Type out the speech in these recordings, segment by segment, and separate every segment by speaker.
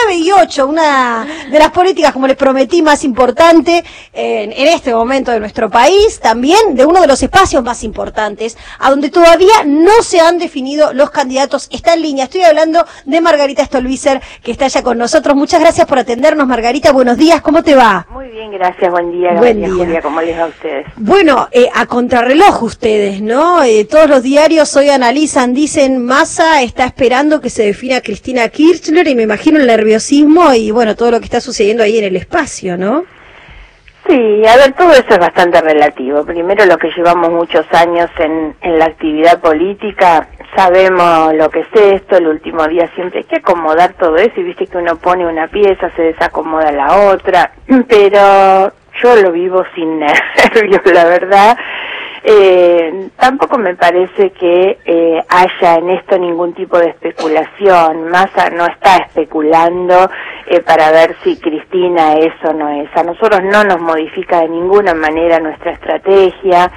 Speaker 1: 9:08, una de las políticas, como les prometí, más importante en este momento de nuestro país, también de uno de los espacios más importantes, a donde todavía no se han definido los candidatos. Está en línea, estoy hablando de Margarita Stolbizer, que está ya con nosotros. Muchas gracias por atendernos, Margarita, buenos días, ¿cómo te va?
Speaker 2: Muy bien, gracias, buen día, Julia, ¿cómo les va a ustedes?
Speaker 1: Bueno, a contrarreloj ustedes, ¿no? Todos los diarios hoy analizan, dicen, Massa está esperando que se defina Cristina Kirchner, y me imagino el nerviosismo y, bueno, todo lo que está sucediendo ahí en el espacio, ¿no?
Speaker 2: Sí, a ver, todo eso es bastante relativo. Primero, lo que llevamos muchos años en la actividad política, sabemos lo que es esto. El último día siempre hay que acomodar todo eso, y viste que uno pone una pieza, se desacomoda la otra, pero yo lo vivo sin nervios, la verdad. Tampoco me parece que haya en esto ningún tipo de especulación. Massa no está especulando para ver si Cristina es o no es. A nosotros no nos modifica de ninguna manera nuestra estrategia.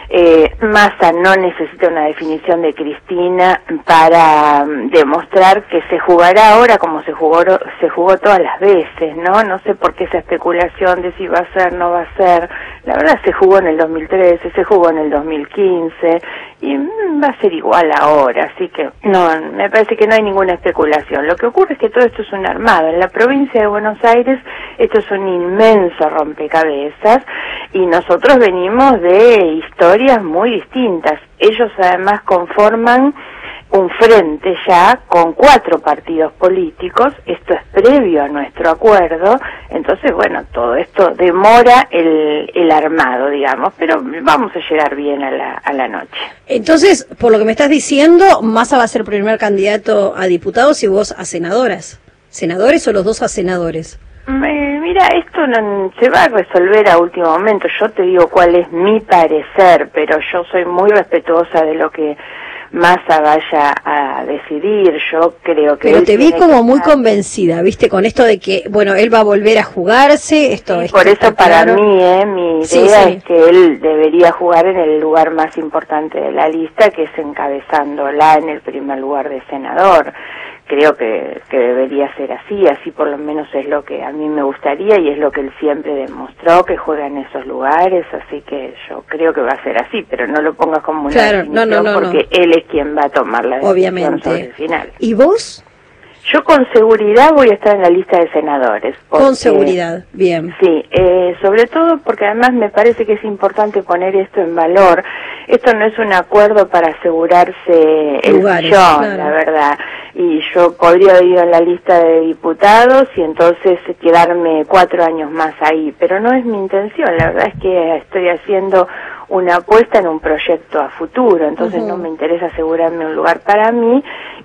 Speaker 2: Massa no necesita una definición de Cristina para demostrar que se jugará ahora como se jugó todas las veces, ¿no? No sé por qué esa especulación de si va a ser, no va a ser. La verdad, se jugó en el 2013, se jugó en el 2015 y va a ser igual ahora, así que no, me parece que no hay ninguna especulación. Lo que ocurre es que todo esto es un armado. En la provincia de Buenos Aires esto es un inmenso rompecabezas, y nosotros venimos de historias muy distintas. Ellos además conforman un frente ya con 4 partidos políticos. Esto es previo a nuestro acuerdo, entonces bueno, todo esto demora el armado, digamos, pero vamos a llegar bien a la noche.
Speaker 1: Entonces, por lo que me estás diciendo, Massa va a ser primer candidato a diputados y vos a senadoras. ¿Senadores o los dos a senadores?
Speaker 2: Mira, esto no se va a resolver a último momento. Yo te digo cuál es mi parecer, pero yo soy muy respetuosa de lo que Massa vaya a decidir. Yo creo que...
Speaker 1: Pero te vi como muy convencida, ¿viste? Con esto de que, bueno, él va a volver a jugarse, esto es...
Speaker 2: Por eso para mí, mi idea es que él debería jugar en el lugar más importante de la lista, que es encabezándola en el primer lugar de senador. Creo que debería ser así por lo menos es lo que a mí me gustaría, y es lo que él siempre demostró, que juega en esos lugares, así que yo creo que va a ser así, pero no lo pongas como una definición, porque él es quien va a tomar la decisión sobre el final.
Speaker 1: ¿Y vos?
Speaker 2: Yo con seguridad voy a estar en la lista de senadores. Porque,
Speaker 1: con seguridad, bien.
Speaker 2: Sí, sobre todo porque además me parece que es importante poner esto en valor. Esto no es un acuerdo para asegurarse el sillón, claro, la verdad. Y yo podría haber ido en la lista de diputados y entonces quedarme 4 años más ahí, pero no es mi intención. La verdad es que estoy haciendo una apuesta en un proyecto a futuro, entonces no me interesa asegurarme un lugar para mí,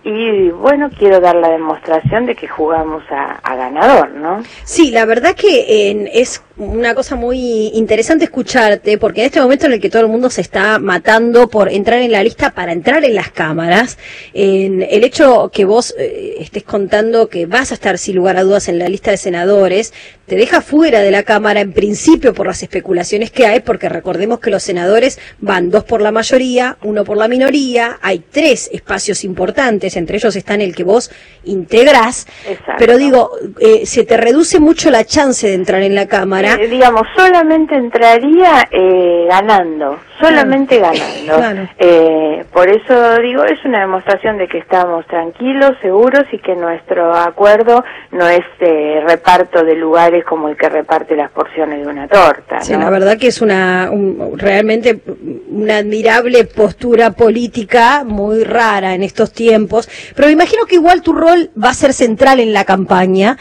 Speaker 2: y bueno, quiero dar la demostración de que jugamos a ganador, ¿no?
Speaker 1: Sí, la verdad que es una cosa muy interesante escucharte, porque en este momento en el que todo el mundo se está matando por entrar en la lista para entrar en las cámaras, el hecho que vos estés contando que vas a estar sin lugar a dudas en la lista de senadores, te deja fuera de la Cámara en principio por las especulaciones que hay, porque recordemos que los senadores van 2 por la mayoría, 1 por la minoría, hay 3 espacios importantes, entre ellos están el que vos integrás. Exacto. Pero digo, se te reduce mucho la chance de entrar en la Cámara.
Speaker 2: Digamos, solamente entraría ganando, solamente ganando. Claro. Por eso digo, es una demostración de que estamos tranquilos, seguros, y que nuestro acuerdo no es reparto de lugares como el que reparte las porciones de una torta, ¿no?
Speaker 1: Sí, la verdad que es realmente una admirable postura política, muy rara en estos tiempos, pero me imagino que igual tu rol va a ser central en la campaña,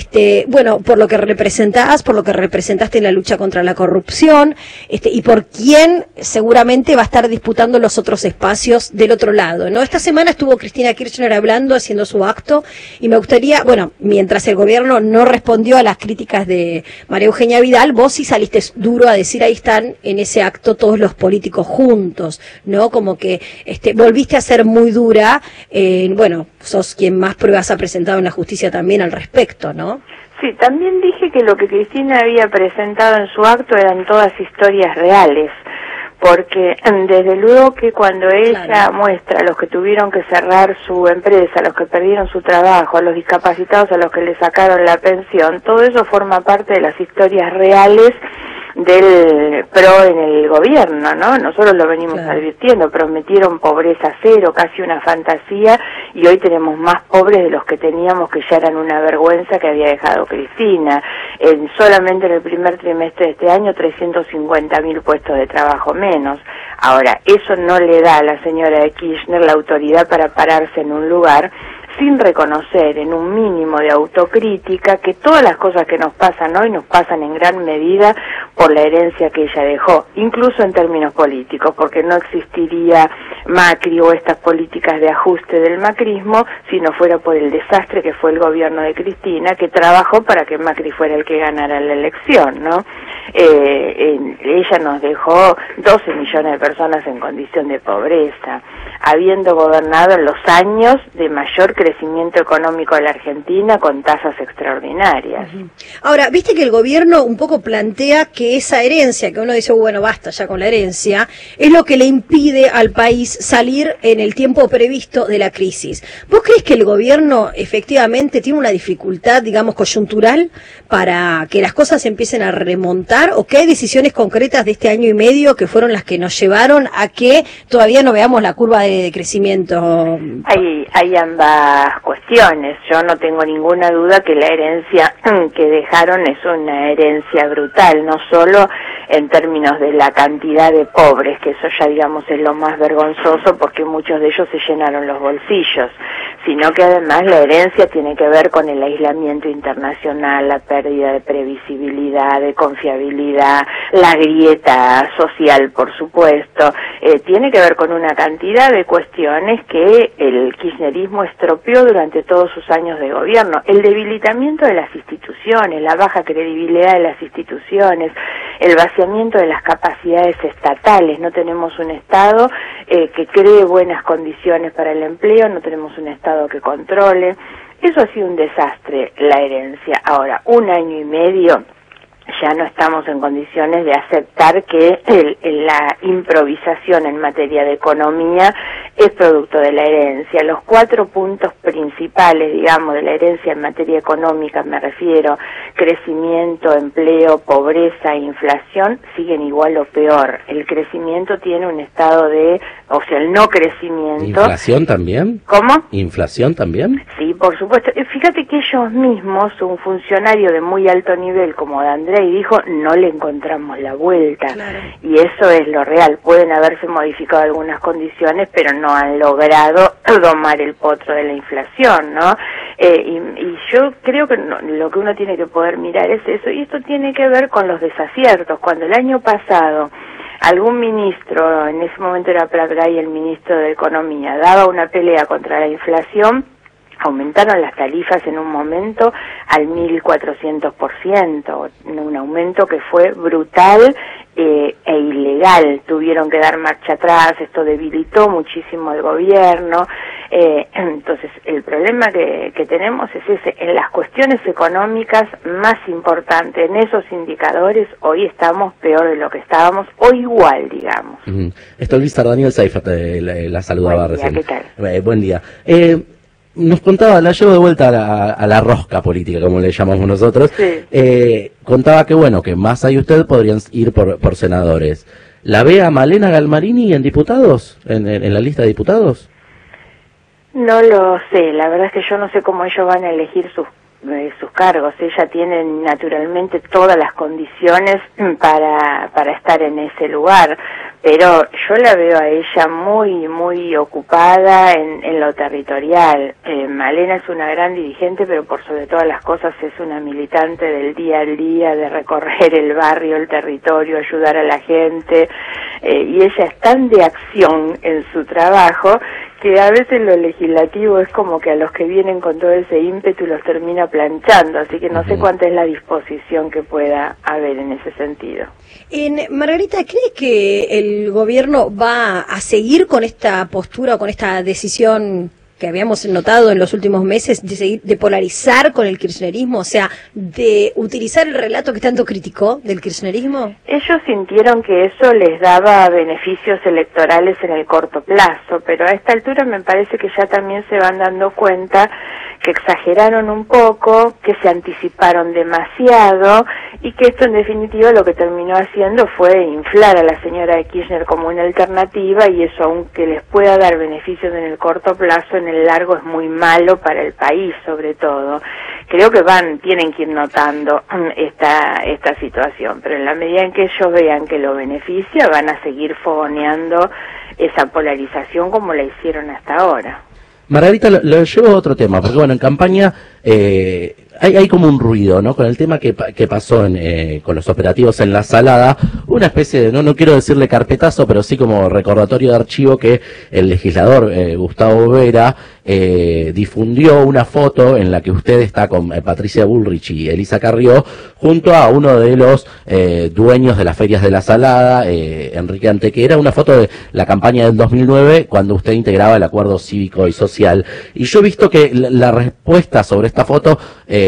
Speaker 1: bueno, por lo que representás, por lo que representaste en la lucha contra la corrupción, y por quién seguramente va a estar disputando los otros espacios del otro lado, ¿no? Esta semana estuvo Cristina Kirchner hablando, haciendo su acto, y me gustaría, bueno, mientras el gobierno no respondió a las críticas de María Eugenia Vidal, vos sí saliste duro a decir, ahí están en ese acto todos los políticos juntos, ¿no? Como que volviste a ser muy dura, bueno, sos quien más pruebas ha presentado en la justicia también al respecto, ¿no?
Speaker 2: Sí, también dije que lo que Cristina había presentado en su acto eran todas historias reales, porque desde luego que cuando ella muestra a los que tuvieron que cerrar su empresa, a los que perdieron su trabajo, a los discapacitados a los que le sacaron la pensión, todo eso forma parte de las historias reales del PRO en el gobierno, ¿no? Nosotros lo venimos advirtiendo, prometieron pobreza cero, casi una fantasía, y hoy tenemos más pobres de los que teníamos, que ya eran una vergüenza que había dejado Cristina. Solamente en el primer trimestre de este año, 350.000 puestos de trabajo menos. Ahora, eso no le da a la señora de Kirchner la autoridad para pararse en un lugar sin reconocer en un mínimo de autocrítica que todas las cosas que nos pasan hoy nos pasan en gran medida por la herencia que ella dejó, incluso en términos políticos, porque no existiría Macri o estas políticas de ajuste del macrismo si no fuera por el desastre que fue el gobierno de Cristina, que trabajó para que Macri fuera el que ganara la elección, ¿no? Ella nos dejó 12 millones de personas en condición de pobreza, habiendo gobernado en los años de mayor crecimiento económico de la Argentina con tasas extraordinarias.
Speaker 1: Ahora, viste que el gobierno un poco plantea que esa herencia, que uno dice, bueno, basta ya con la herencia, es lo que le impide al país salir en el tiempo previsto de la crisis. ¿Vos crees que el gobierno efectivamente tiene una dificultad, digamos, coyuntural para que las cosas empiecen a remontar, o que hay decisiones concretas de este año y medio que fueron las que nos llevaron a que todavía no veamos la curva de crecimiento?
Speaker 2: Hay ambas cuestiones. Yo no tengo ninguna duda que la herencia que dejaron es una herencia brutal, no solo en términos de la cantidad de pobres, que eso ya digamos es lo más vergonzoso porque muchos de ellos se llenaron los bolsillos, sino que además la herencia tiene que ver con el aislamiento internacional, la pérdida de previsibilidad, de confiabilidad, la grieta social, por supuesto, tiene que ver con una cantidad de cuestiones que el kirchnerismo estropeó durante todos sus años de gobierno. El debilitamiento de las instituciones, la baja credibilidad de las instituciones, el vaciamiento de las capacidades estatales. No tenemos un Estado que cree buenas condiciones para el empleo, no tenemos un Estado que controle. Eso ha sido un desastre, la herencia. Ahora, 1 año y medio ya no estamos en condiciones de aceptar que la improvisación en materia de economía es producto de la herencia. Los 4 puntos principales, digamos, de la herencia en materia económica, me refiero, crecimiento, empleo, pobreza e inflación, siguen igual o peor. El crecimiento tiene un estado de, o sea, el no crecimiento.
Speaker 3: ¿Inflación también?
Speaker 2: ¿Cómo?
Speaker 3: ¿Inflación también?
Speaker 2: Sí, por supuesto. Fíjate que ellos mismos, un funcionario de muy alto nivel como de Andrés, y dijo, no le encontramos la vuelta. Claro. Y eso es lo real. Pueden haberse modificado algunas condiciones, pero no han logrado domar el potro de la inflación, ¿no? Y yo creo que lo que uno tiene que poder mirar es eso, y esto tiene que ver con los desaciertos. Cuando el año pasado algún ministro, en ese momento era Prat-Gay, el ministro de Economía, daba una pelea contra la inflación, aumentaron las tarifas en un momento al 1.400%, un aumento que fue brutal e ilegal. Tuvieron que dar marcha atrás, esto debilitó muchísimo el gobierno. Entonces, el problema que tenemos es ese, en las cuestiones económicas más importantes, en esos indicadores, hoy estamos peor de lo que estábamos, o igual, digamos.
Speaker 3: Esto Luisa Daniel Seifert, la saludaba
Speaker 2: recién.
Speaker 3: ¿Qué tal? Buen día. Nos contaba, la llevo de vuelta a la rosca política, como le llamamos nosotros. Sí. Contaba que, bueno, que Massa y usted podrían ir por senadores. ¿La ve a Malena Galmarini en diputados? ¿En la lista de diputados?
Speaker 2: No lo sé, la verdad es que yo no sé cómo ellos van a elegir sus cargos. Ella tiene naturalmente todas las condiciones para estar en ese lugar, pero yo la veo a ella muy ocupada en lo territorial. Malena es una gran dirigente, pero por sobre todas las cosas es una militante del día al día, de recorrer el barrio, el territorio, ayudar a la gente, y ella es tan de acción en su trabajo que a veces lo legislativo es como que a los que vienen con todo ese ímpetu los termina planchando, así que no sé cuánta es la disposición que pueda haber en ese sentido.
Speaker 1: Margarita, ¿cree que el gobierno va a seguir con esta postura o con esta decisión que habíamos notado en los últimos meses, de polarizar con el kirchnerismo, o sea, de utilizar el relato que tanto criticó del kirchnerismo?
Speaker 2: Ellos sintieron que eso les daba beneficios electorales en el corto plazo, pero a esta altura me parece que ya también se van dando cuenta que exageraron un poco, que se anticiparon demasiado y que esto en definitiva lo que terminó haciendo fue inflar a la señora de Kirchner como una alternativa, y eso, aunque les pueda dar beneficios en el corto plazo, en el largo es muy malo para el país, sobre todo. Creo que tienen que ir notando esta situación, pero en la medida en que ellos vean que lo beneficia, van a seguir fogoneando esa polarización como la hicieron hasta ahora.
Speaker 3: Margarita, lo llevo a otro tema, porque bueno, en campaña hay como un ruido, ¿no? Con el tema que pasó con los operativos en La Salada, una especie de, no quiero decirle carpetazo, pero sí como recordatorio de archivo, que el legislador Gustavo Vera difundió una foto en la que usted está con Patricia Bullrich y Elisa Carrió, junto a uno de los dueños de las ferias de La Salada, Enrique Antequera, una foto de la campaña del 2009, cuando usted integraba el Acuerdo Cívico y Social. Y yo he visto que la respuesta sobre esta foto,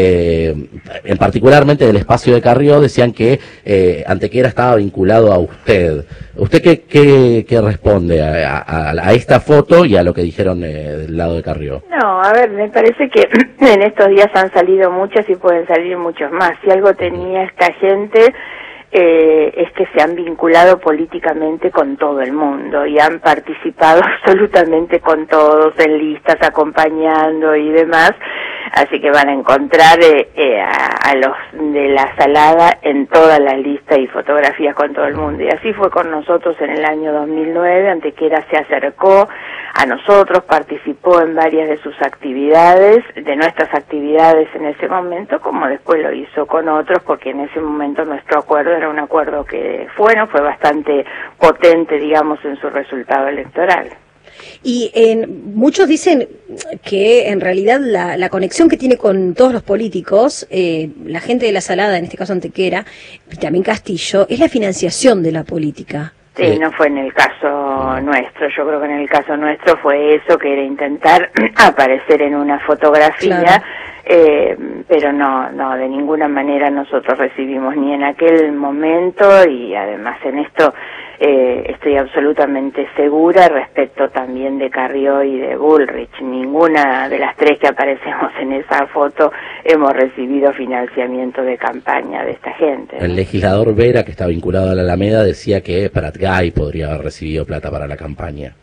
Speaker 3: en particularmente del espacio de Carrió, decían que Antequera estaba vinculado a usted. ¿Usted qué responde a esta foto y a lo que dijeron del lado de Carrió?
Speaker 2: No, a ver, me parece que en estos días han salido muchas y pueden salir muchos más. Si algo tenía esta gente es que se han vinculado políticamente con todo el mundo y han participado absolutamente con todos, en listas, acompañando y demás. Así que van a encontrar a los de La Salada en todas las listas y fotografías con todo el mundo. Y así fue con nosotros en el año 2009. Antequera se acercó a nosotros, participó en varias de sus actividades, de nuestras actividades en ese momento, como después lo hizo con otros, porque en ese momento nuestro acuerdo era un acuerdo que fue bastante potente, digamos, en su resultado electoral.
Speaker 1: Y muchos dicen que en realidad la conexión que tiene con todos los políticos, la gente de La Salada, en este caso Antequera, y también Castillo, es la financiación de la política.
Speaker 2: Sí, no fue en el caso nuestro. Yo creo que en el caso nuestro fue eso, que era intentar aparecer en una fotografía. Claro. Pero no, de ninguna manera nosotros recibimos ni en aquel momento, y además en esto estoy absolutamente segura respecto también de Carrió y de Bullrich. Ninguna de las tres que aparecemos en esa foto hemos recibido financiamiento de campaña de esta gente, ¿no?
Speaker 3: El legislador Vera, que está vinculado a la Alameda, decía que Pratgay podría haber recibido plata para la campaña.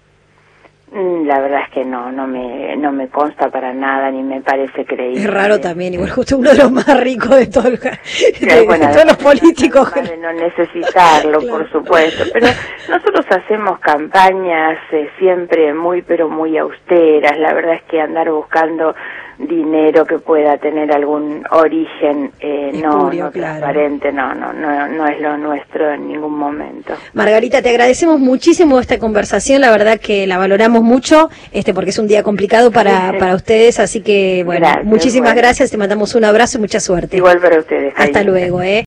Speaker 2: La verdad es que no me consta para nada, ni me parece creíble.
Speaker 1: Es raro también, igual justo uno de los más ricos de todos los políticos.
Speaker 2: De no necesitarlo, claro. Por supuesto, pero nosotros hacemos campañas siempre pero muy austeras. La verdad es que andar buscando dinero que pueda tener algún origen no transparente, no es lo nuestro en ningún momento.
Speaker 1: Margarita, te agradecemos muchísimo esta conversación, la verdad que la valoramos mucho, porque es un día complicado para ustedes, así que bueno, muchísimas gracias, te mandamos un abrazo y mucha suerte.
Speaker 2: Igual para ustedes.
Speaker 1: Hasta luego,